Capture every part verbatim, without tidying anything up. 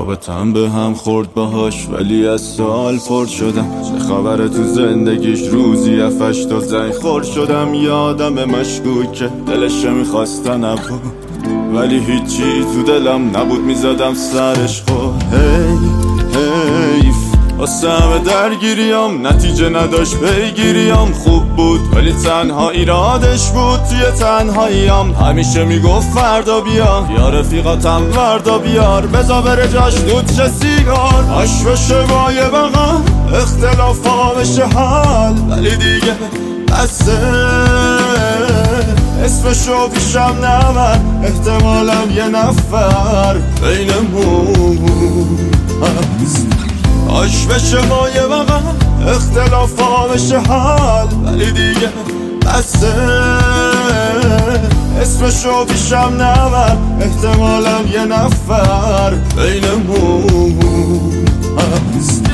رابطم به هم خورد باهاش ولی از سوال پرد شدم. چه خبره تو زندگیش؟ روزی افش تا زنگ خورد شدم. یادم مشکوکه دلش میخواستن نبود ولی هیچی تو دلم نبود میزدم سرش. خود هی حیف واسه همه درگیریم نتیجه نداشت پیگیریم. خوب بود ولی تنها ایرادش بود توی تنهاییم. همیشه میگفت فردا بیا یا رفیقاتم وردا بیار بزا بره جاش دود چه سیگار. آش بشه بای بقا اختلافا بشه حال ولی دیگه بسه. اسمشو پیشم نبر احتمالم یه نفر بینمون هست. آش بشه مایه وقت اختلافا بشه حال ولی دیگه بسه. اسمشو پیشم نبر احتمالم یه نفر بینمون هست.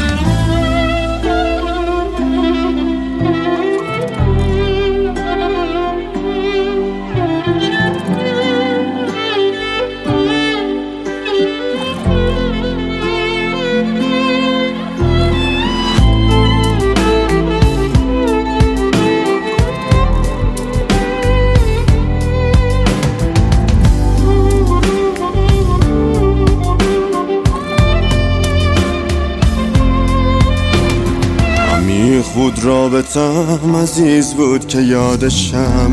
خود رابطم عزیز بود که یادشم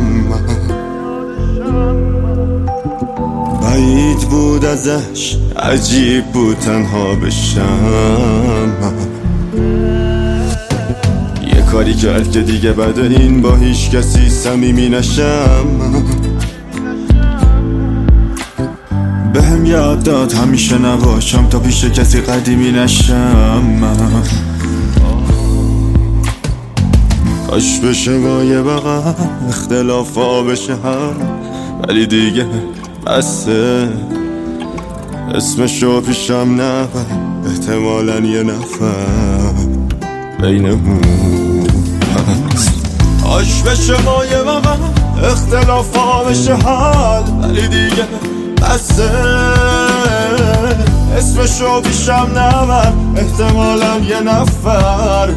بعید بود ازش عجیب بود تنها بشم. یه کاری کرد که دیگه بعد این با هیچ کسی صمیمی نشم. بهم یاد داد همیشه نباشم تا پیش کسی قدیمی نشم. کاش بشه با یه بقا اختلافا بشه هم ولی دیگه بسه. اسمشو پیشم نبر احتمالاً یه نفر بینمون هست. کاش بشه با یه بقا اختلافا بشه حال ولی دیگه بسه. اسمشو پیشم نبر احتمالاً یه نفر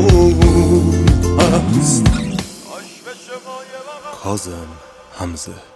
بینمون هست. کاظم حمزه